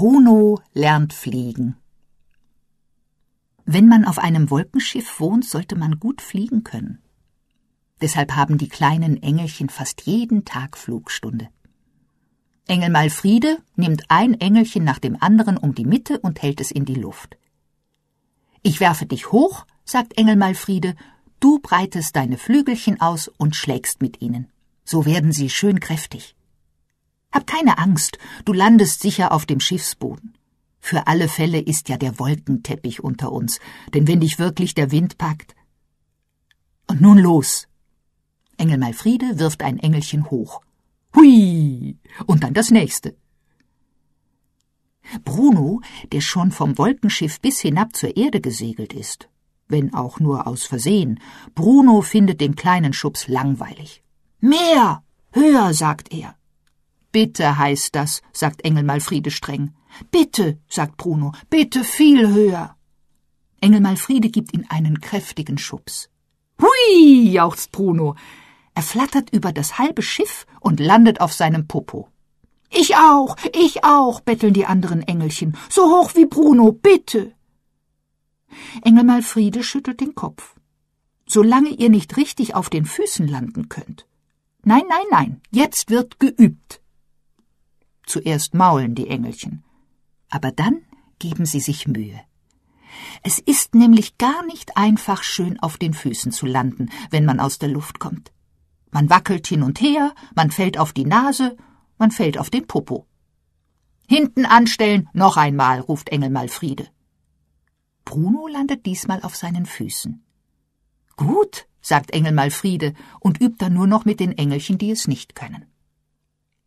Bruno lernt fliegen. Wenn man auf einem Wolkenschiff wohnt, sollte man gut fliegen können. Deshalb haben die kleinen Engelchen fast jeden Tag Flugstunde. Engel Malfriede nimmt ein Engelchen nach dem anderen um die Mitte und hält es in die Luft. »Ich werfe dich hoch«, sagt Engel Malfriede, »du breitest deine Flügelchen aus und schlägst mit ihnen. So werden sie schön kräftig. Hab keine Angst, du landest sicher auf dem Schiffsboden. Für alle Fälle ist ja der Wolkenteppich unter uns, denn wenn dich wirklich der Wind packt. Und nun los!« Engel Malfriede wirft ein Engelchen hoch. Hui! Und dann das nächste. Bruno, der schon vom Wolkenschiff bis hinab zur Erde gesegelt ist, wenn auch nur aus Versehen, Bruno findet den kleinen Schubs langweilig. »Mehr! Höher«, sagt er. »Bitte heißt das«, sagt Engel Malfriede streng. »Bitte«, sagt Bruno, »bitte viel höher.« Engel Malfriede gibt ihm einen kräftigen Schubs. »Hui«, jauchzt Bruno. Er flattert über das halbe Schiff und landet auf seinem Popo. Ich auch, betteln die anderen Engelchen. »So hoch wie Bruno, bitte!« Engel Malfriede schüttelt den Kopf. »Solange ihr nicht richtig auf den Füßen landen könnt. Nein, jetzt wird geübt.« Zuerst maulen die Engelchen, aber dann geben sie sich Mühe. Es ist nämlich gar nicht einfach, schön auf den Füßen zu landen, wenn man aus der Luft kommt. Man wackelt hin und her, man fällt auf die Nase, man fällt auf den Popo. »Hinten anstellen, noch einmal«, ruft Engel Malfriede. Bruno landet diesmal auf seinen Füßen. »Gut«, sagt Engel Malfriede und übt dann nur noch mit den Engelchen, die es nicht können.